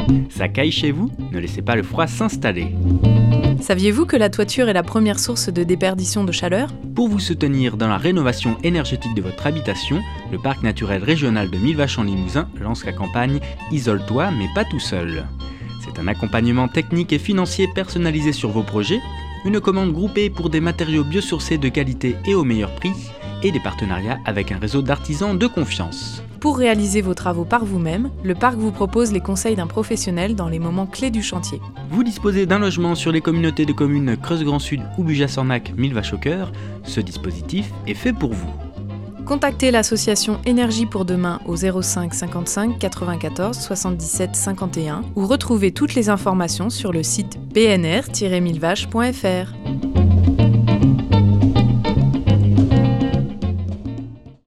Ça caille chez vous? Ne laissez pas le froid s'installer. Saviez-vous que la toiture est la première source de déperdition de chaleur ? Pour vous soutenir dans la rénovation énergétique de votre habitation, le parc naturel régional de Millevaches-en-Limousin lance la campagne « Isole-toi mais pas tout seul ». C'est un accompagnement technique et financier personnalisé sur vos projets, une commande groupée pour des matériaux biosourcés de qualité et au meilleur prix, et des partenariats avec un réseau d'artisans de confiance. Pour réaliser vos travaux par vous-même, le parc vous propose les conseils d'un professionnel dans les moments clés du chantier. Vous disposez d'un logement sur les communautés de communes Creuse-Grand Sud ou Bujas-Sornac, Millevaches-au-Cœur, ce dispositif est fait pour vous. Contactez l'association Énergie pour demain au 05 55 94 77 51 ou retrouvez toutes les informations sur le site bnr-millevaches.fr.